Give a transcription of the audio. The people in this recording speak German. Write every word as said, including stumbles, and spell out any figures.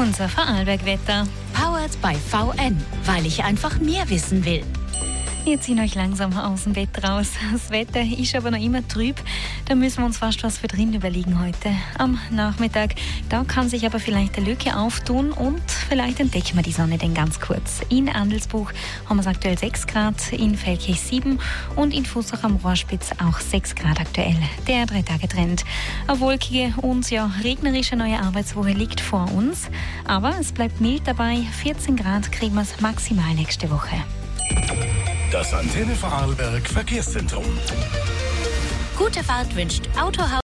Unser Vorarlberg-Wetter. Powered by V N, weil ich einfach mehr wissen will. Wir ziehen euch langsam aus dem Bett raus. Das Wetter ist aber noch immer trüb. Da müssen wir uns fast was für drin überlegen heute. Am Nachmittag, da kann sich aber vielleicht eine Lücke auftun und vielleicht entdecken wir die Sonne denn ganz kurz. In Andelsbuch haben wir es aktuell sechs Grad, in Feldkirch sieben und in Fussach am Rohrspitz auch sechs Grad aktuell. Der Drei-Tage-Trend. Eine wolkige und ja, regnerische neue Arbeitswoche liegt vor uns. Aber es bleibt mild dabei. vierzehn Grad kriegen wir es maximal nächste Woche. Das Antenne Vorarlberg Verkehrszentrum. Gute Fahrt wünscht Autohaus.